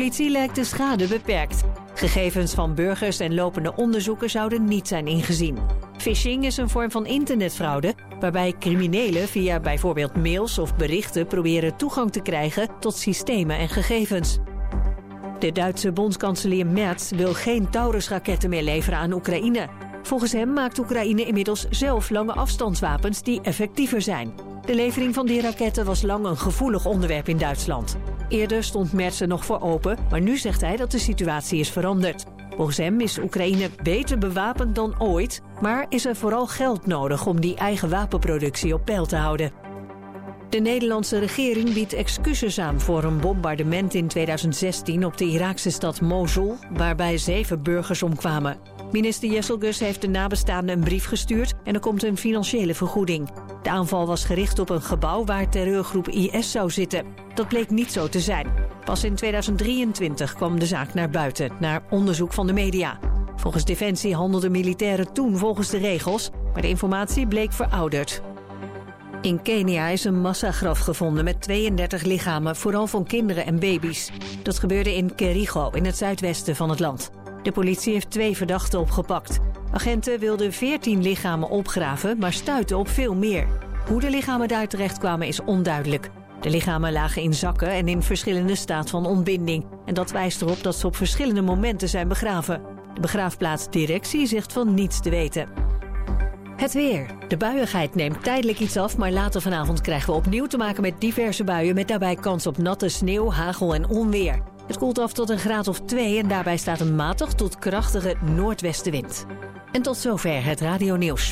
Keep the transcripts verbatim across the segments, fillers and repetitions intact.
politie lijkt de schade beperkt. Gegevens van burgers en lopende onderzoeken zouden niet zijn ingezien. Phishing is een vorm van internetfraude waarbij criminelen via bijvoorbeeld mails of berichten proberen toegang te krijgen tot systemen en gegevens. De Duitse bondskanselier Merz wil geen Taurus-raketten meer leveren aan Oekraïne. Volgens hem maakt Oekraïne inmiddels zelf lange afstandswapens die effectiever zijn. De levering van die raketten was lang een gevoelig onderwerp in Duitsland. Eerder stond Merz er nog voor open, maar nu zegt hij dat de situatie is veranderd. Volgens hem is Oekraïne beter bewapend dan ooit, maar is er vooral geld nodig om die eigen wapenproductie op peil te houden. De Nederlandse regering biedt excuses aan voor een bombardement in tweeduizend zestien op de Iraakse stad Mosul, waarbij zeven burgers omkwamen. Minister Jesselgus heeft de nabestaanden een brief gestuurd en er komt een financiële vergoeding. De aanval was gericht op een gebouw waar terreurgroep I S zou zitten. Dat bleek niet zo te zijn. Pas in tweeduizend drieëntwintig kwam de zaak naar buiten, naar onderzoek van de media. Volgens Defensie handelden militairen toen volgens de regels, maar de informatie bleek verouderd. In Kenia is een massagraf gevonden met tweeëndertig lichamen, vooral van kinderen en baby's. Dat gebeurde in Kericho, in het zuidwesten van het land. De politie heeft twee verdachten opgepakt. Agenten wilden veertien lichamen opgraven, maar stuitten op veel meer. Hoe de lichamen daar terechtkwamen is onduidelijk. De lichamen lagen in zakken en in verschillende staat van ontbinding. En dat wijst erop dat ze op verschillende momenten zijn begraven. De begraafplaatsdirectie zegt van niets te weten. Het weer. De buiigheid neemt tijdelijk iets af, maar later vanavond krijgen we opnieuw te maken met diverse buien met daarbij kans op natte sneeuw, hagel en onweer. Het koelt af tot een graad of twee en daarbij staat een matig tot krachtige noordwestenwind. En tot zover het radionieuws.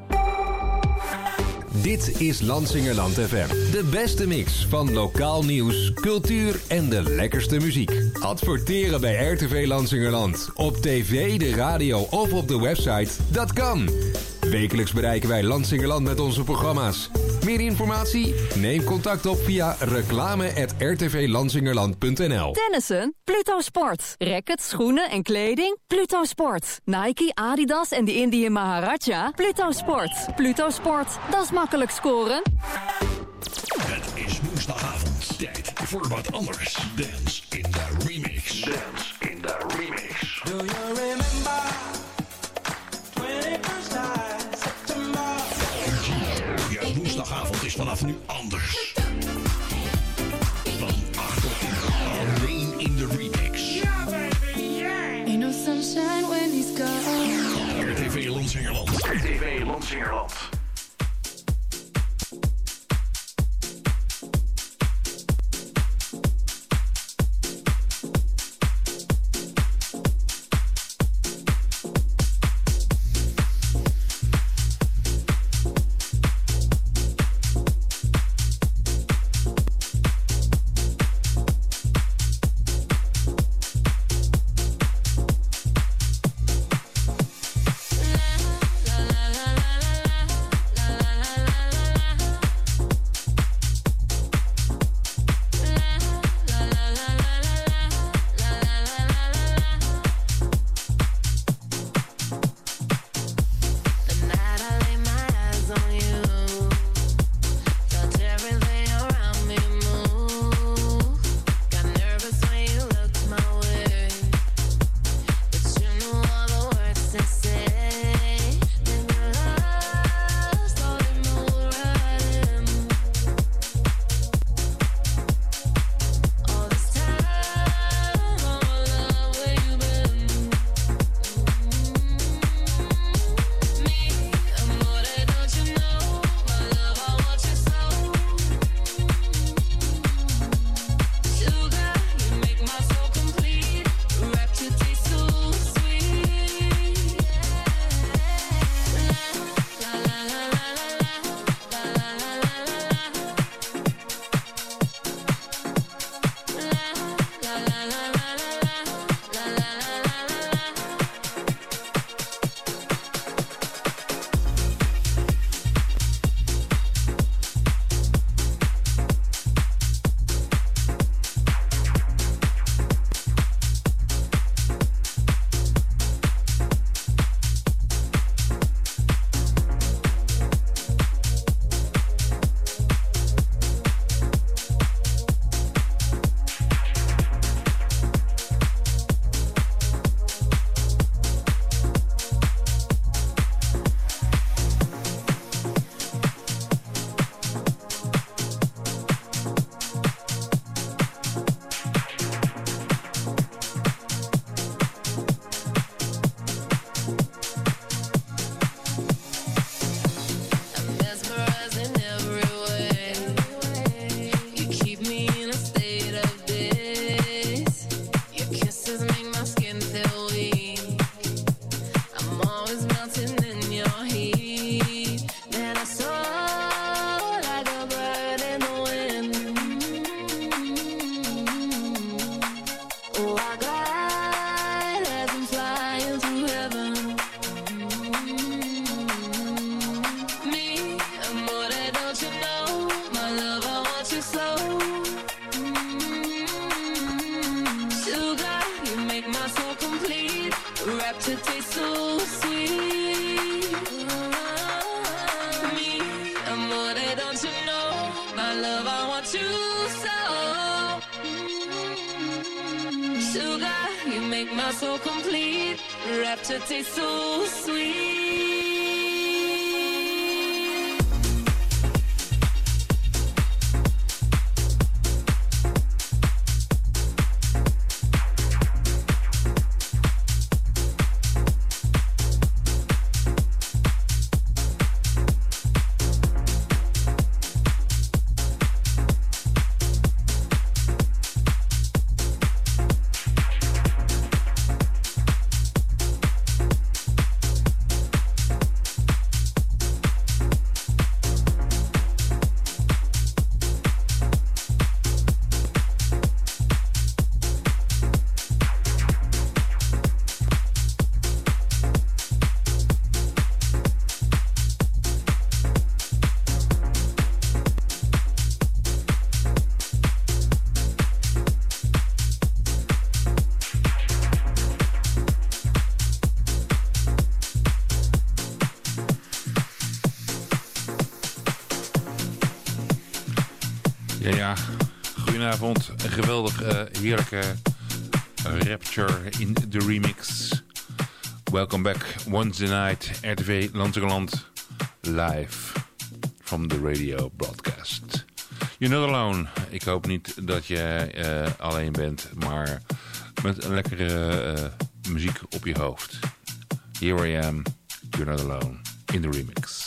Dit is Lansingerland F M. De beste mix van lokaal nieuws, cultuur en de lekkerste muziek. Adverteren bij R T V Lansingerland. Op tv, de radio of op de website. Dat kan. Wekelijks bereiken wij Lansingerland met onze programma's. Meer informatie? Neem contact op via reclame at r t v lansingerland punt n l. Tennissen? Pluto Sport. Rackets, schoenen en kleding? Pluto Sport. Nike, Adidas en de Indian Maharaja? Pluto Sport. Pluto Sport. Dat is makkelijk scoren. Het is woensdagavond. Tijd voor wat anders. Dance in the remix. Dance in the remix. Do you remember twenty-first night September? Ja, woensdagavond is vanaf nu anders. Van acht tot tien. Alleen in de remix. Yeah, baby, yeah. Ain't no sunshine when he's gone. R T V Lansingerland. R T V Lansingerland. Oh, I glide as I'm flying through heaven. Me, amore, don't you know? My love, I want you so. Sugar, you make my soul complete. Rapture tastes so sweet. Me, amore, don't you know? My love, I want you so. Sugar, you make my soul complete. Rapture tastes so sweet. Ja, ja. Goedenavond. Een geweldig, uh, heerlijke Rapture in de remix. Welcome back. Wednesday night. R T V Lansingerland. Live from the radio broadcast. You're not alone. Ik hoop niet dat je uh, alleen bent, maar met een lekkere uh, muziek op je hoofd. Here I am. You're not alone. In the remix.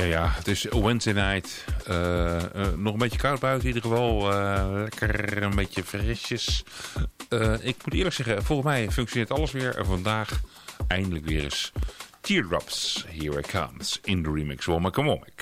ja, het is Wednesday night. Uh, uh, nog een beetje koud buiten in ieder geval. Uh, lekker een beetje frisjes. Uh, ik moet eerlijk zeggen, volgens mij functioneert alles weer. En vandaag eindelijk weer eens Teardrops. Here it comes in de remix. Womack and Womack.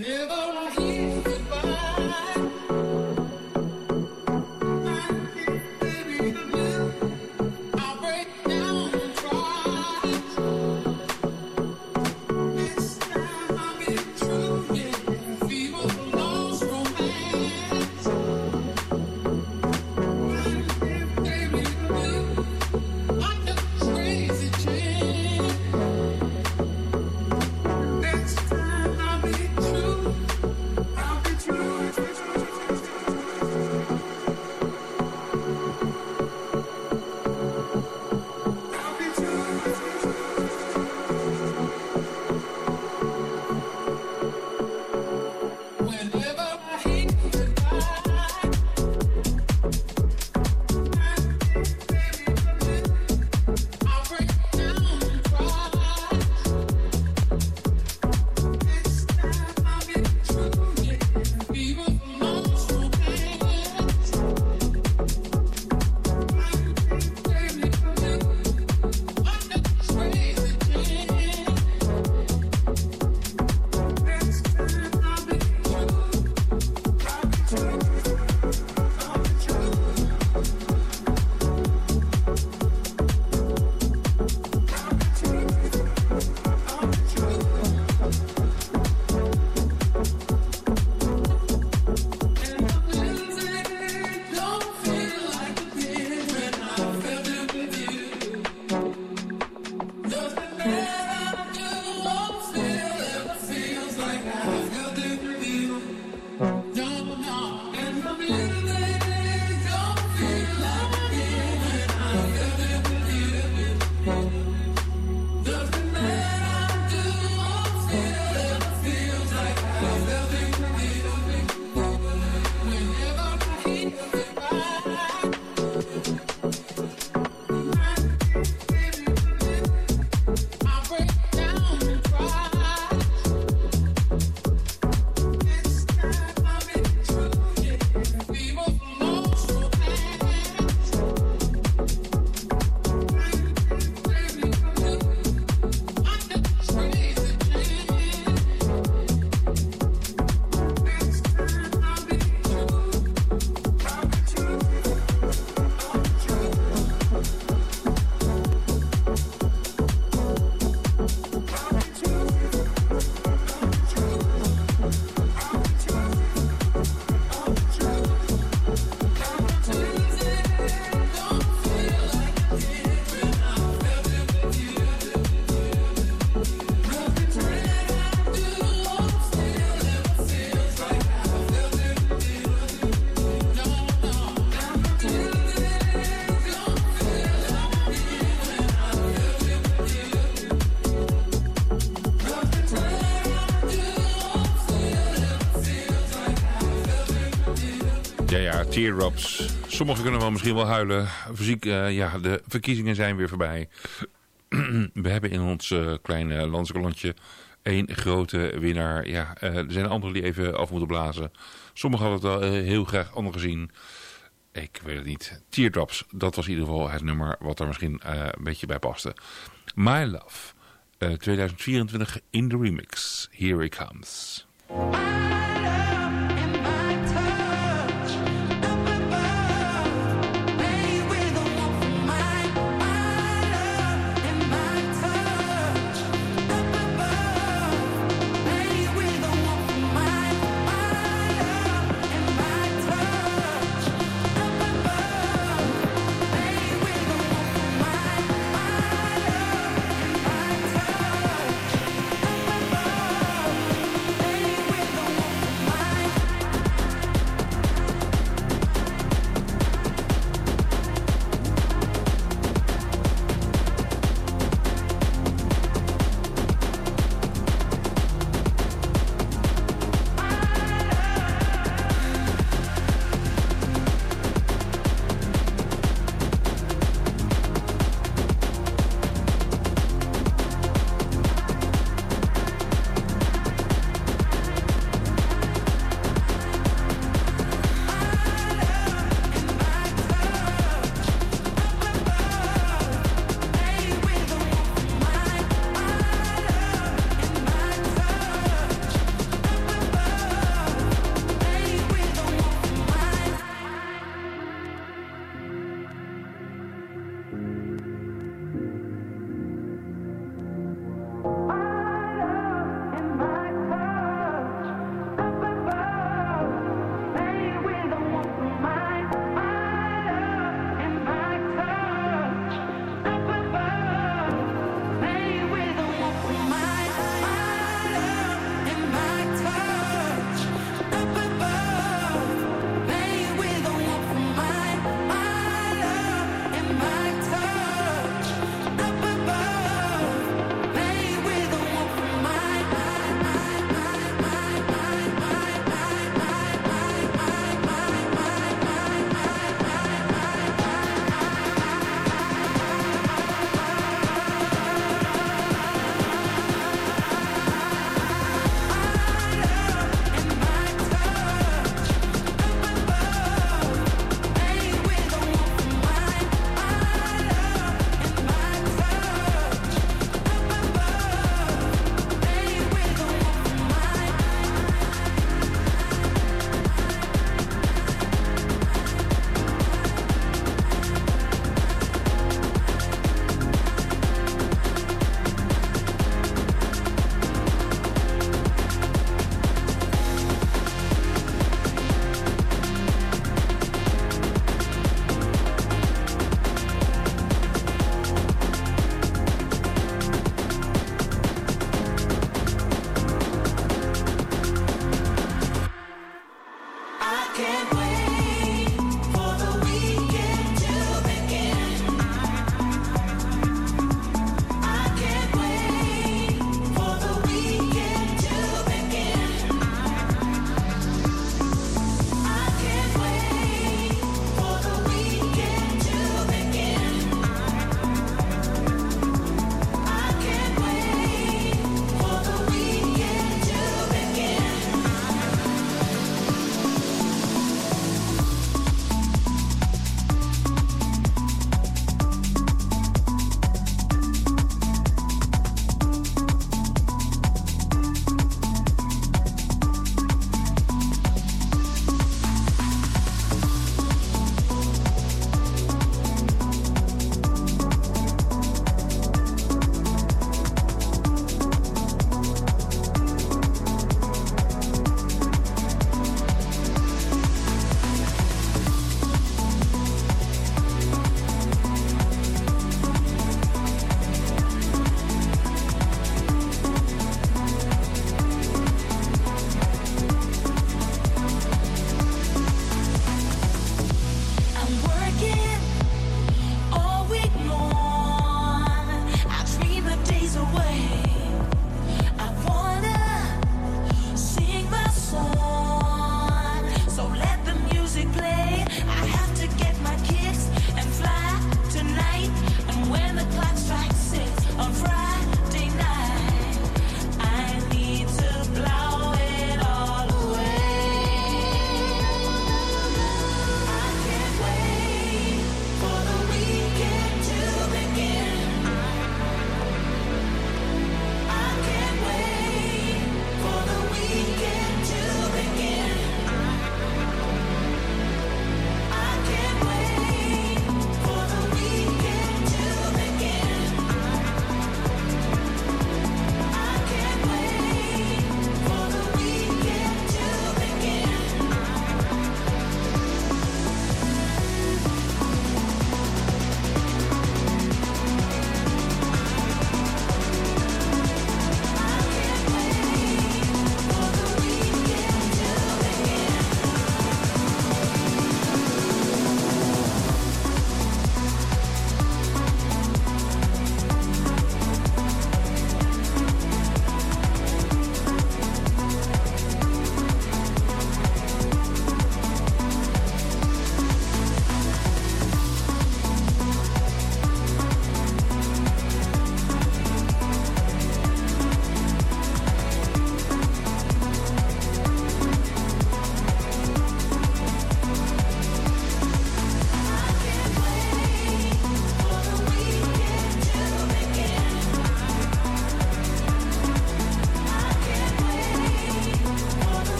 Teardrops. Sommigen kunnen wel misschien wel huilen. Fysiek, uh, ja, de verkiezingen zijn weer voorbij. We hebben in ons uh, kleine landskolontje één grote winnaar. Ja, uh, er zijn anderen die even af moeten blazen. Sommigen hadden het wel uh, heel graag anders gezien. Ik weet het niet. Teardrops, dat was in ieder geval het nummer wat er misschien uh, een beetje bij paste. My Love, uh, tweeduizend vierentwintig in de remix. Here it comes. Baby,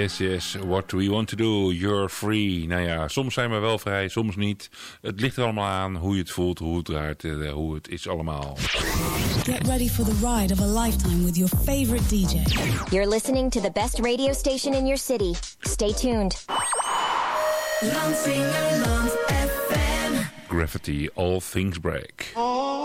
Yes, yes, what we want to do, you're free. Nou ja, soms zijn we wel vrij, soms niet. Het ligt er allemaal aan hoe je het voelt, hoe het draait, hoe het is allemaal. Get ready for the ride of a lifetime with your favorite D J. You're listening to the best radio station in your city. Stay tuned. Lansingerland F M. Gravity, All Things Break.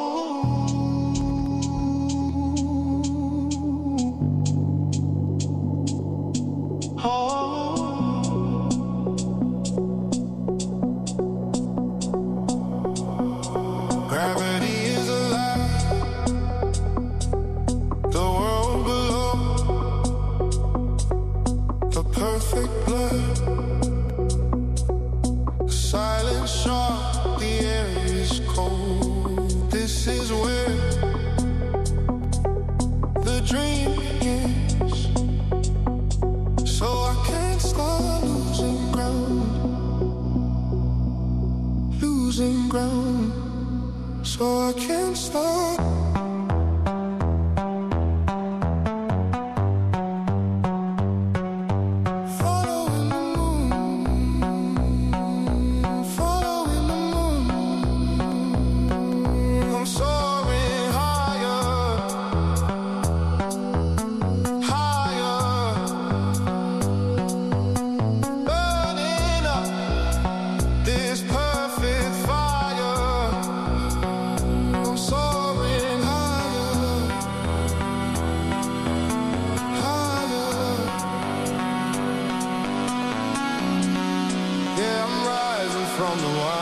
So I can't stop. Following the moon, following the moon. I'm soaring higher, higher, burning up this perfect fire. Soaring higher, higher. Yeah, I'm rising from the wire.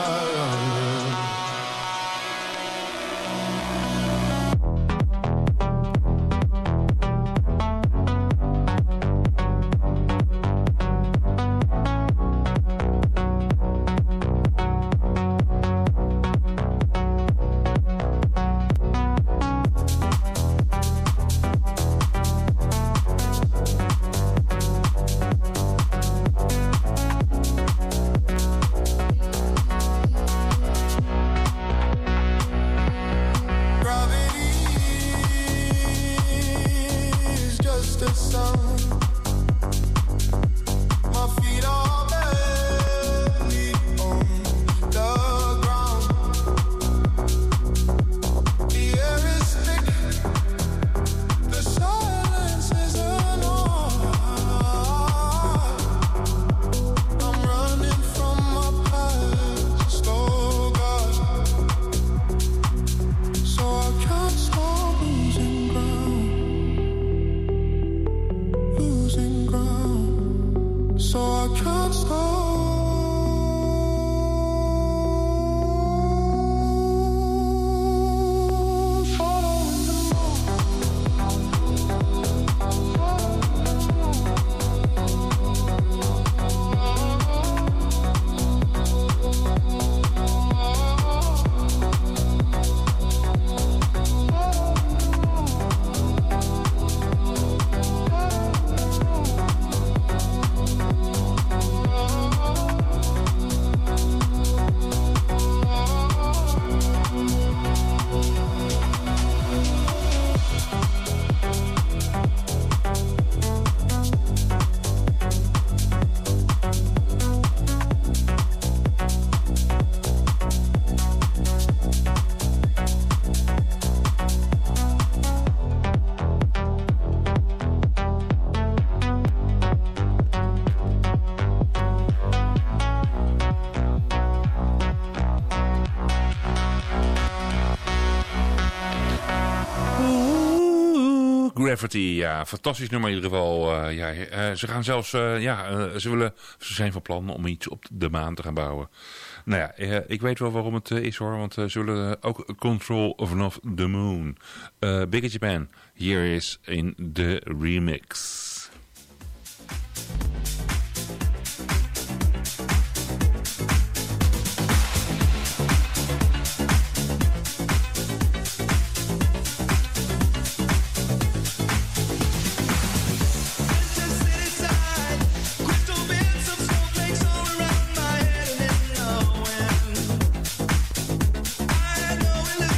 Gravity, ja, fantastisch nummer in ieder geval. Uh, ja, uh, ze gaan zelfs, uh, ja, uh, ze, willen, ze zijn van plan om iets op de maan te gaan bouwen. Nou ja, uh, ik weet wel waarom het uh, is hoor, want uh, ze willen uh, ook Control vanaf the Moon. Uh, Big in Japan, hier is in de remix.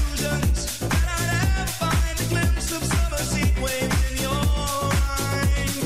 Find a glimpse of summer seat waves in your mind.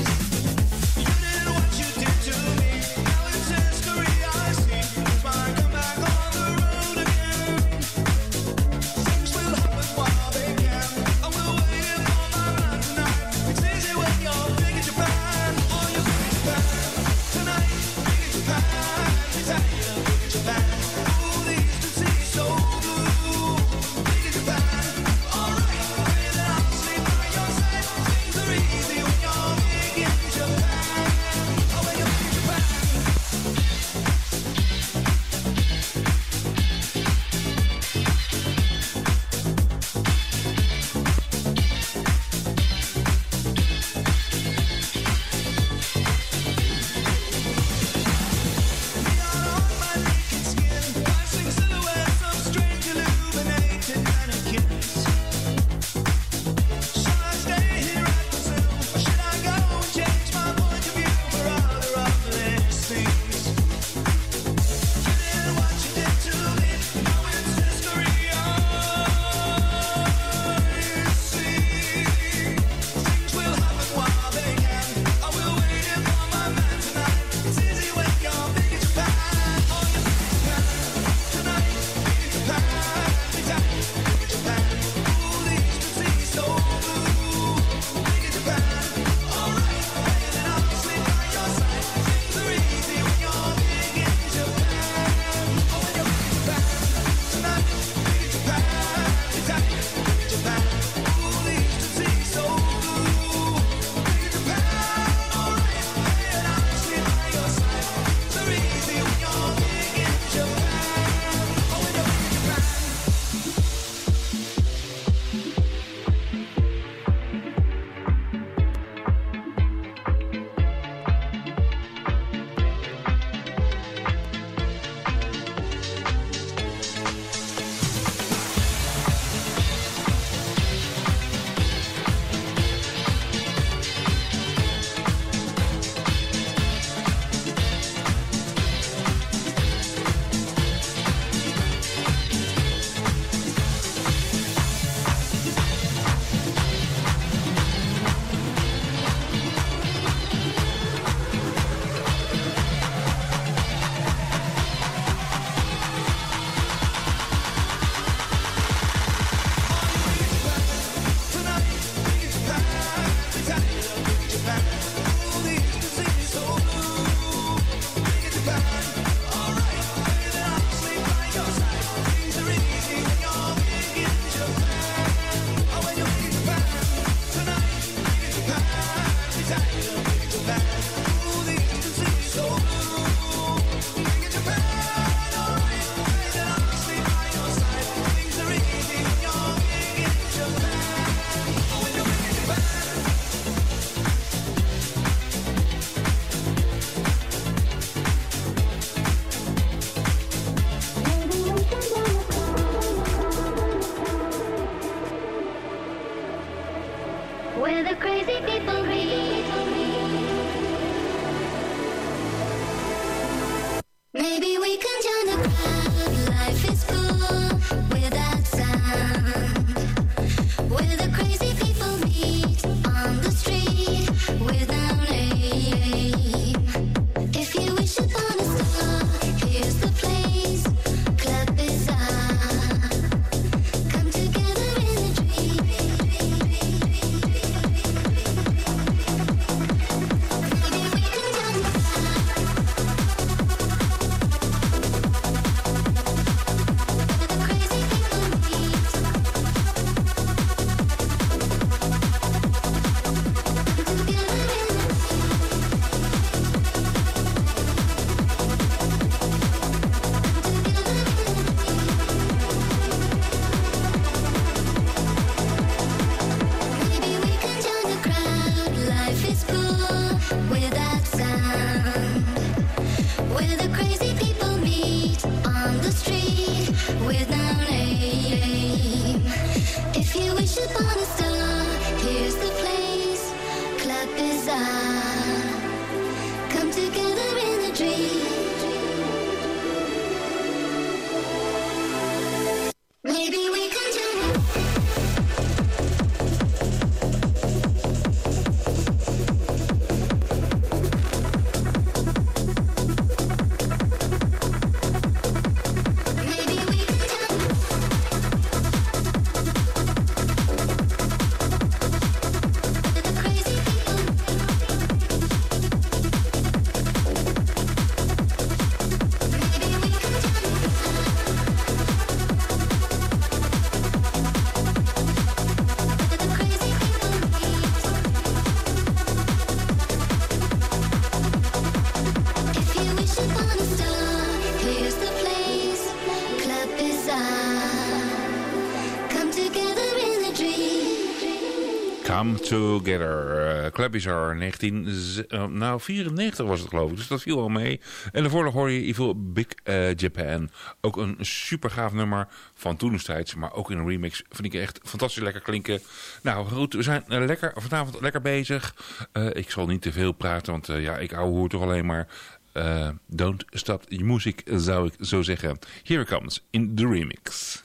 Come Together. Uh, Club Bizarre, negentien uh, nou, vierennegentig was het geloof ik, dus dat viel wel mee. En daarvoor hoor je Evil Big uh, Japan. Ook een super gaaf nummer van toen destijds, maar ook in een remix vind ik echt fantastisch lekker klinken. Nou goed, we zijn uh, lekker, vanavond lekker bezig. Uh, ik zal niet te veel praten, want uh, ja, ik ouwe hoor toch alleen maar. Uh, don't stop your music, zou ik zo zeggen. Here it comes in the remix.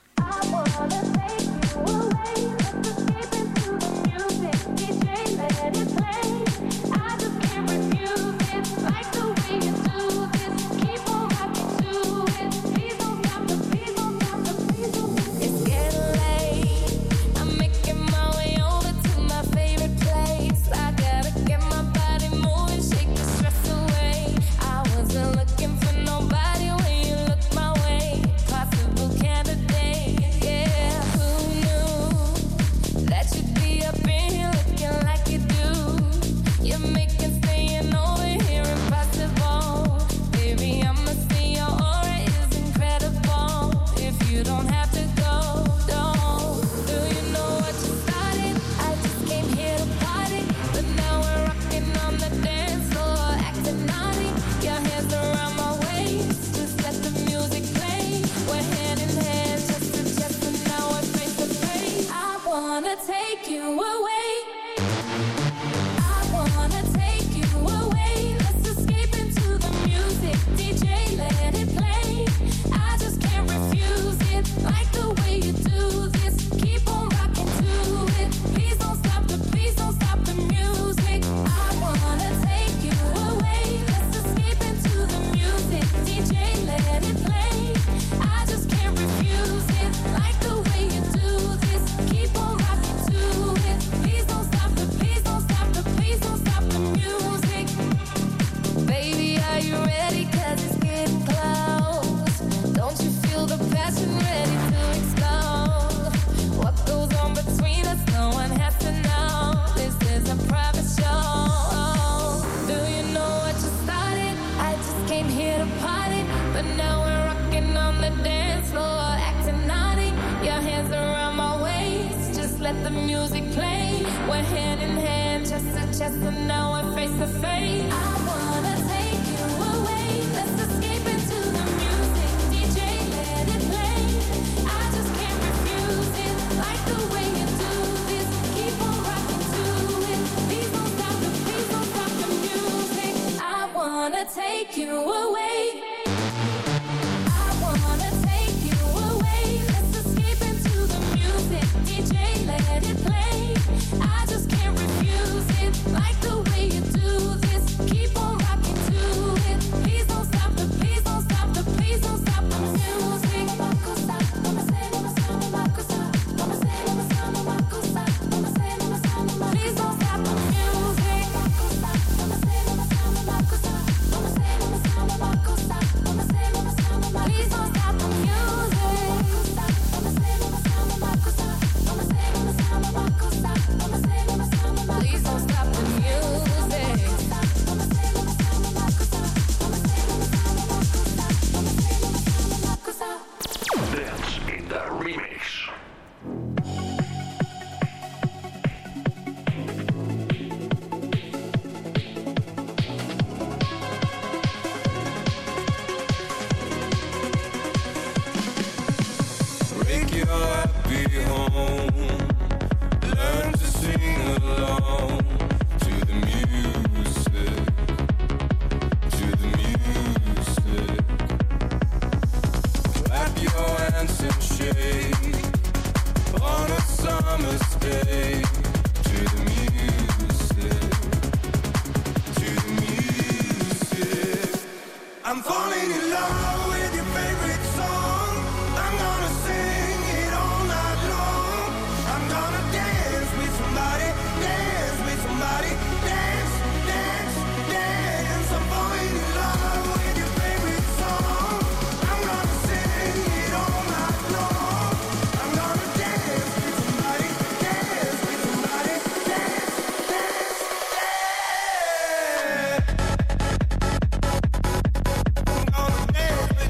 Gonna dance with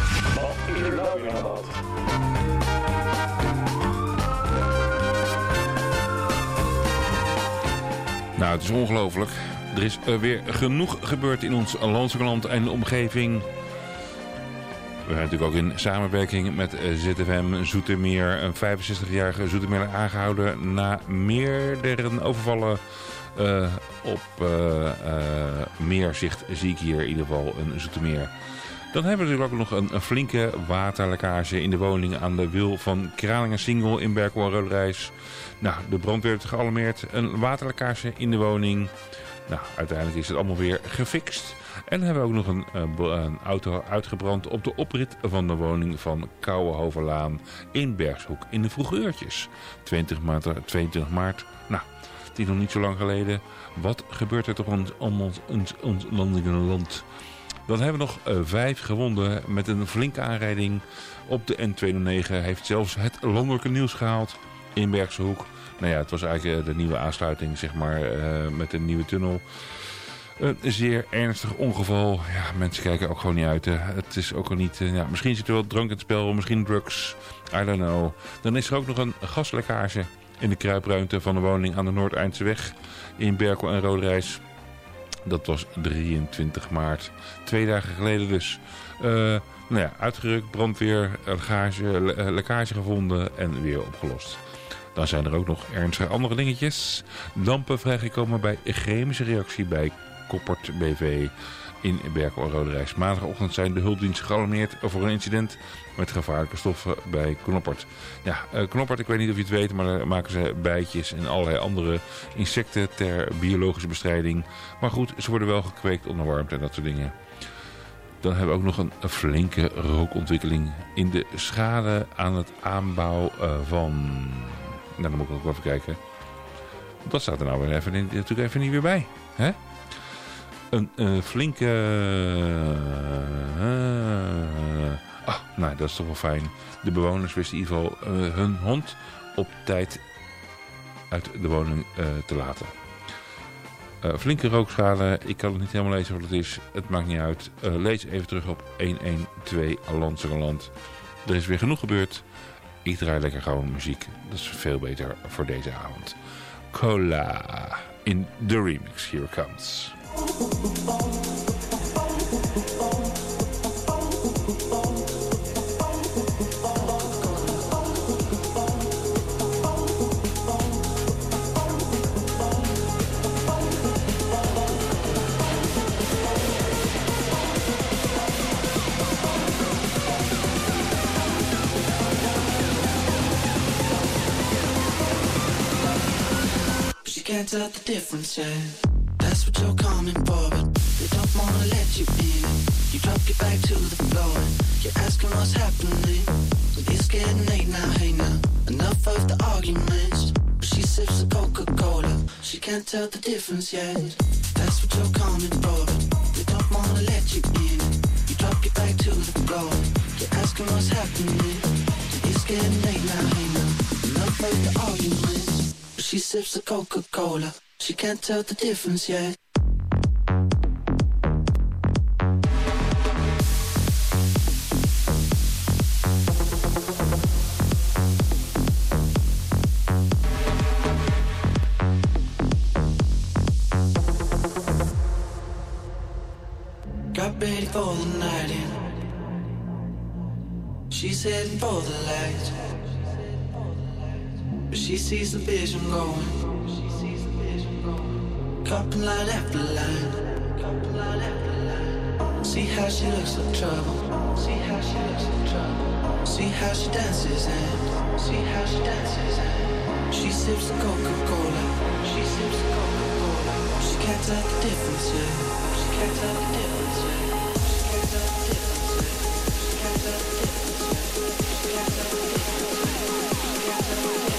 Wat is er nou weer aan de hand? Nou, het is ongelooflijk. Er is uh, weer genoeg gebeurd in ons landelijk en de omgeving. We zijn natuurlijk ook in samenwerking met Z F M Zoetermeer. Een vijfenzestigjarige Zoetermeer aangehouden na meerdere overvallen uh, op uh, uh, Meerzicht. Zie ik hier in ieder geval een Zoetermeer. Dan hebben we natuurlijk ook nog een, een flinke waterlekkage in de woning aan de Wil van Kralingen-Singel in Berkel en Roderijs. Nou, de brandweer heeft gealarmeerd. Een waterlekkage in de woning. Nou, uiteindelijk is het allemaal weer gefixt. En dan hebben we ook nog een, een auto uitgebrand op de oprit van de woning van Kouwenhoverlaan in Bergshoek in de vroege uurtjes. twintig maart. Nou, het is nog niet zo lang geleden. Wat gebeurt er toch om ons, ons, ons landelijke land? Dan hebben we nog uh, vijf gewonden met een flinke aanrijding op de N tweehonderdnegen. Heeft zelfs het landelijke nieuws gehaald in Bergshoek. Nou ja, het was eigenlijk de nieuwe aansluiting, zeg maar, uh, met een nieuwe tunnel. Een zeer ernstig ongeval. Ja, mensen kijken ook gewoon niet uit. Hè. Het is ook al niet... Uh, ja, misschien zit er wel drank in het spel, misschien drugs. I don't know. Dan is er ook nog een gaslekkage in de kruipruimte van de woning aan de Noordeindse in Berkel en Roderijs. Dat was drieëntwintig maart. Twee dagen geleden dus. Uh, nou ja, uitgerukt, brandweer, lekkage, le- lekkage gevonden en weer opgelost. Dan zijn er ook nog ernstige andere dingetjes. Dampen vrijgekomen bij chemische reactie bij Koppert B V in Berkel en Roderijs. Maandagochtend zijn de hulpdiensten gealarmeerd voor een incident met gevaarlijke stoffen bij Knoppert. Ja, uh, Knoppert, ik weet niet of je het weet, maar daar maken ze bijtjes en allerlei andere insecten ter biologische bestrijding. Maar goed, ze worden wel gekweekt onder warmte en dat soort dingen. Dan hebben we ook nog een, een flinke rookontwikkeling in de schade aan het aanbouw uh, van... Nou, dan moet ik ook wel even kijken. Dat staat er nou weer even, natuurlijk even niet weer bij. Hè? Een uh, flinke... Uh, ah, nou, dat is toch wel fijn. De bewoners wisten in ieder geval uh, hun hond op tijd uit de woning uh, te laten. Uh, flinke rookschade. Ik kan het niet helemaal lezen wat het is. Het maakt niet uit. Uh, lees even terug op honderdtwaalf Landsengeland. Er is weer genoeg gebeurd. Ik draai lekker gewoon muziek. Dat is veel beter voor deze avond. Cola in the remix. Here it comes. Can't tell the difference, yeah. That's what you're coming for, but they don't wanna let you in. You drop your back to the floor and you're asking what's happening. It's getting late now, hey now. Enough of the arguments. She sips the Coca-Cola. She can't tell the difference, yeah. That's what you're coming for, but they don't wanna let you in. You drop your back to the floor. You're asking what's happening. It's getting late now, hey now. Enough of the arguments. She sips the Coca-Cola. She can't tell the difference yet. Got ready for the night in. She's heading for the light. But she sees the vision going. Cupping line after line. See how she looks like trouble. See how she looks like trouble. See how she dances and see how she dances and she sips the Coca-Cola. She sips the Coca-Cola. She can't tell the difference, yeah. She can't tell the difference, yeah. She can't tell the difference, yeah. She can't tell the difference, yeah. She can't tell the difference, yeah. She can't tell the difference.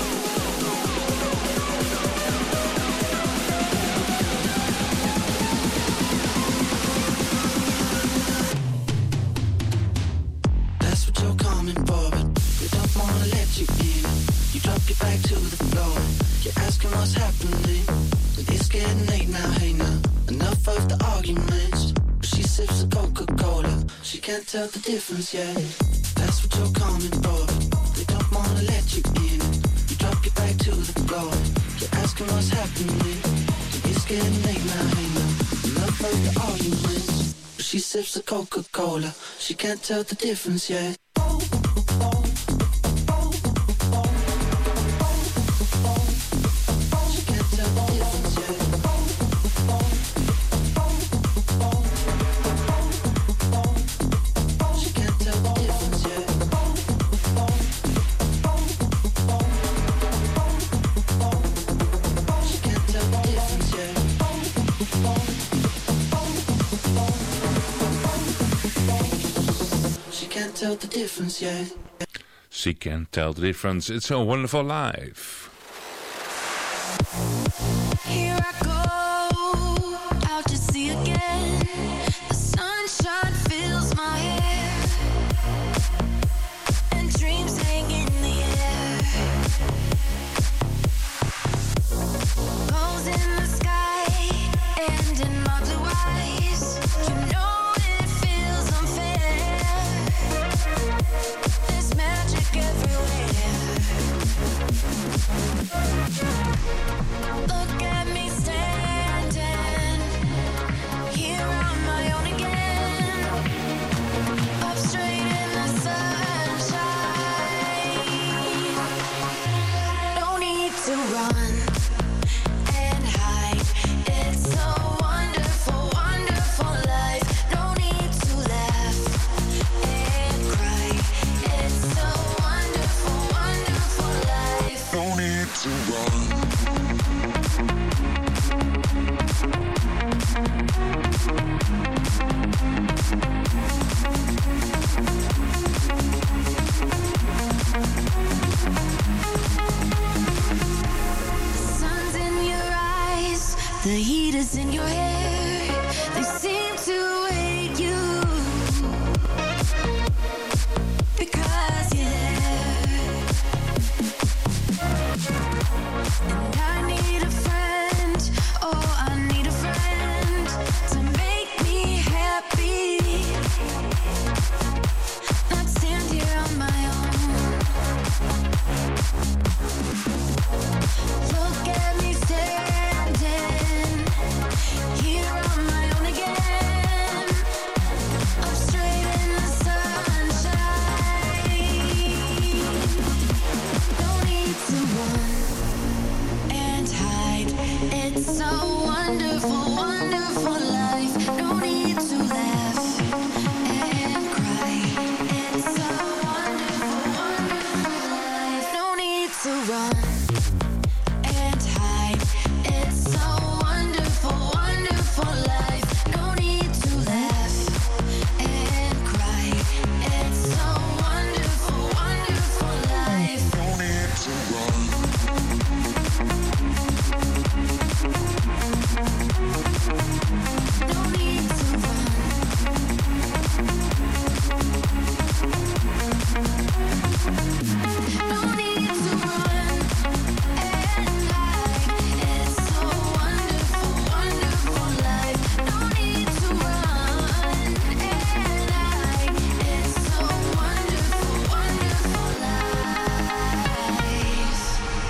Your back to the floor. You're asking what's happening. It's getting late now, hey now. Enough of the arguments. She sips the Coca-Cola. She can't tell the difference yet. That's what you're coming for. They don't wanna let you in. You drop your back to the floor. You're asking what's happening. It's getting late now, hey now. Enough of the arguments. She sips the Coca-Cola. She can't tell the difference yet. Tell the difference yet. She can't tell the difference. It's a wonderful life. Here I go, out to sea again. The sunshine fills my hair, and dreams hang in the air. Goals in the sky, and in my blue eyes, you know it feels unfair. There's magic everywhere. Look at me standing here on my own again, up straight in the sunshine. No need to run and hide. It's a wonderful, wonderful life. No need to laugh and cry. It's a wonderful, wonderful life. No need to run. The sun's in your eyes, the heat is in your hair. They seem to hate you because you're there. And I need a friend, oh, I need a friend to make me happy. Not stand here on my own. Look at me standing here on my own again. I'm straight in the sunshine. No need to run and hide. It's a wonderful, wonderful life. No need to laugh and cry. It's a wonderful, wonderful life. No need to run and hide. It's a wonderful, wonderful life. No need to laugh and cry. It's a wonderful, wonderful life. No need to run. No need to run. No need to run and hide. It's a wonderful, wonderful life. No need to run and hide. It's a wonderful, wonderful life.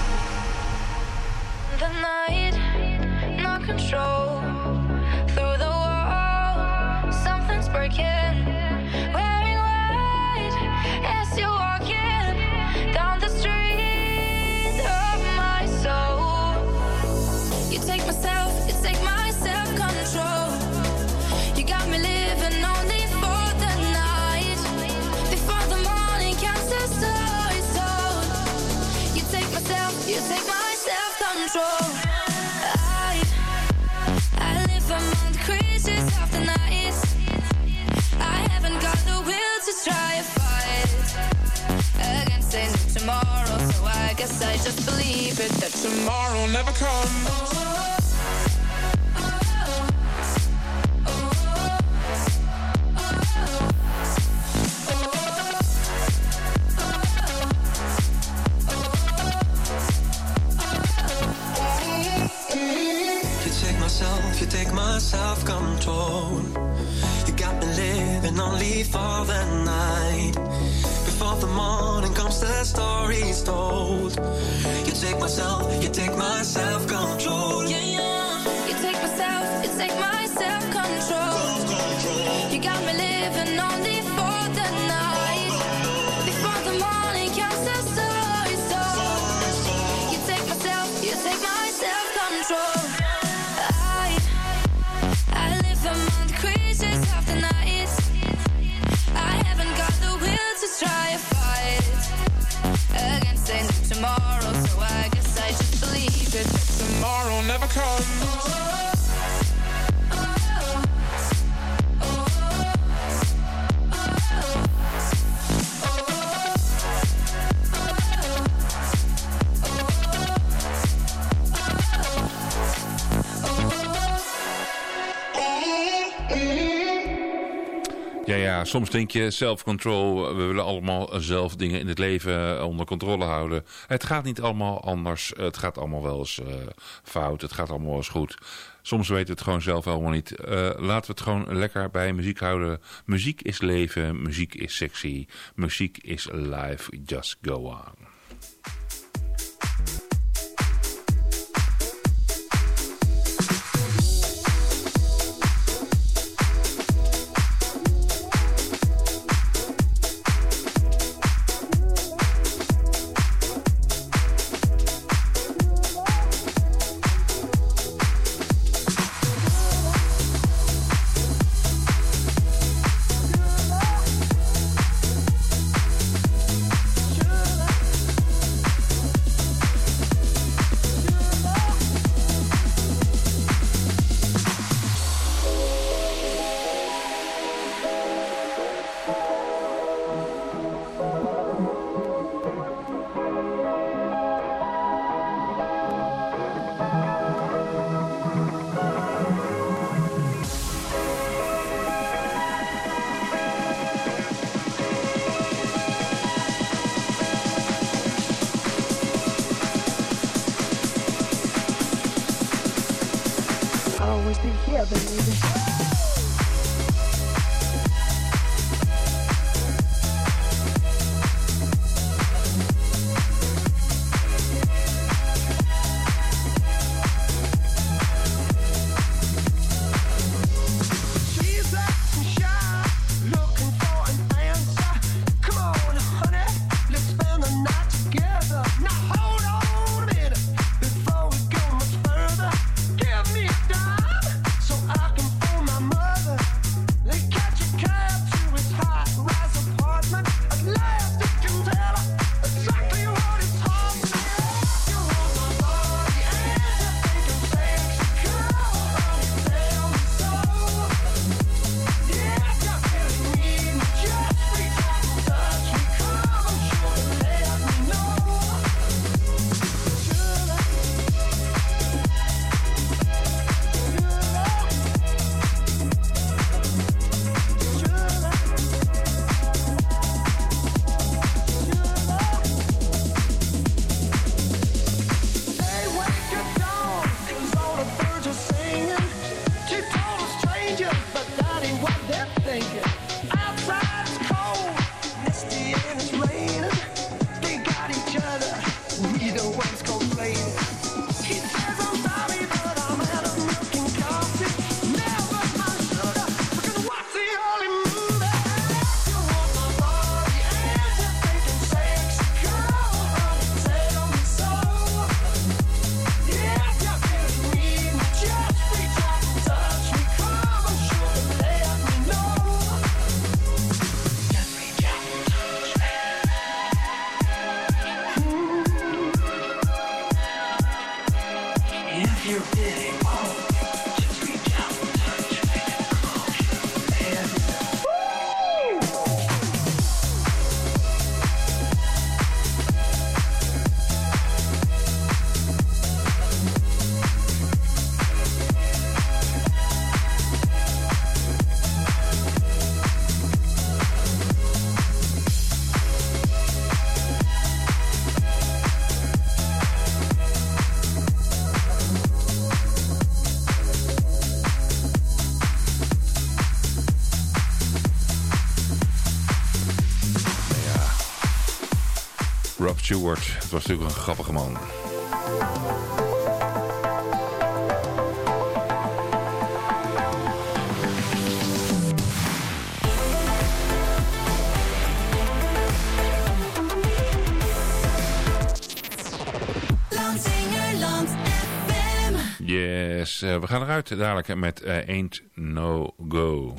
The night, no control. Through the wall, something's breaking. Wearing white as you're walking down the street of my soul. You take myself, you take my self-control. You got me living only for the night. Before the morning comes, the story's told. You take myself, you take my self-control. I, I live among the creatures of the night. I haven't got the will to try a fight against a new tomorrow, so I guess I just believe it that tomorrow never comes. You take myself, you take my self-control. You got me living only before the night. Before the morning comes, the story's told. You take myself, you take my self-control. Yeah, yeah. You take myself, you take my self-control. You got me living only for the night. Before the morning comes, the story's told. You take myself, you take my self-control. I, I live among the creatures of the night. I haven't got the will to try and fight against a new tomorrow, so I guess I just believe it. Tomorrow never comes. Ja, ja, soms denk je self-control. We willen allemaal zelf dingen in het leven onder controle houden. Het gaat niet allemaal anders. Het gaat allemaal wel eens uh, fout. Het gaat allemaal wel eens goed. Soms weten we het gewoon zelf helemaal niet. Uh, laten we het gewoon lekker bij muziek houden. Muziek is leven. Muziek is sexy. Muziek is life. Just go on. Give me a dime so I can phone Rob Stewart, het was natuurlijk een grappige man. Yes, uh, we gaan eruit dadelijk met uh, Ain't No Go.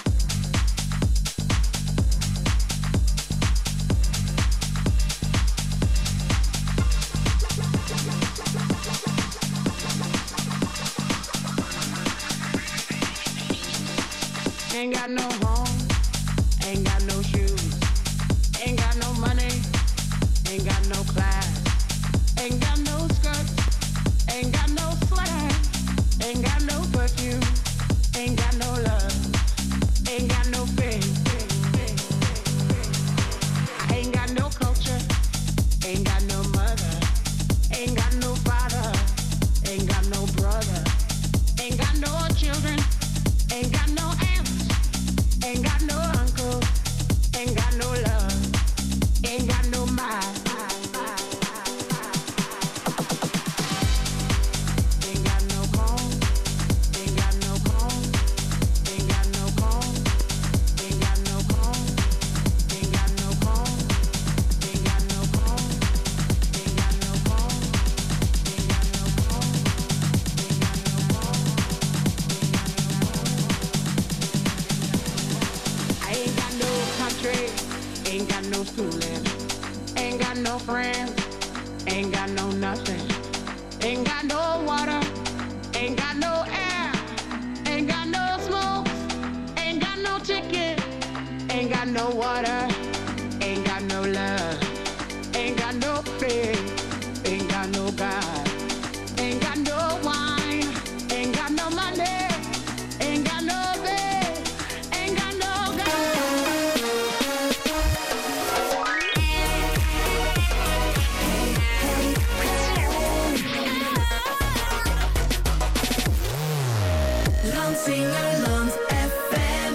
Ain't got no home, ain't got no shoes, ain't got no money, ain't got no class, ain't got no skirt, ain't got no swag, ain't got no perfume, ain't got no love, ain't got no faith. I ain't got no culture, ain't got no mother, ain't got no father, ain't got no brother, ain't got no children, ain't got no aunts, ain't got no uncle, ain't got no love, ain't got no mind. Ain't got no comb, ain't got no comb, ain't got no comb, ain't got no comb, ain't got no comb, ain't got no comb, ain't got no comb, ain't got no comb, ain't got no comb. I ain't got no country, ain't got no schooling, ain't got no friends, ain't got no nothing, ain't got no water, ain't got no air, ain't got no smoke, ain't got no ticket, ain't got no water, ain't got no love, ain't got no faith, ain't got no God, ain't got no wine, ain't got no money, ain't got no bed, ain't got no God. Landsingerland F M.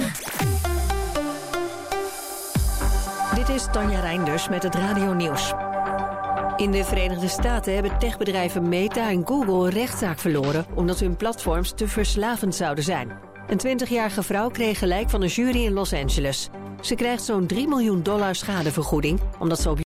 Dit is Tanja Reinders met het Radio Nieuws. In de Verenigde Staten hebben techbedrijven Meta en Google een rechtszaak verloren omdat hun platforms te verslavend zouden zijn. Een twintigjarige vrouw kreeg gelijk van een jury in Los Angeles. Ze krijgt zo'n drie miljoen dollar schadevergoeding omdat ze op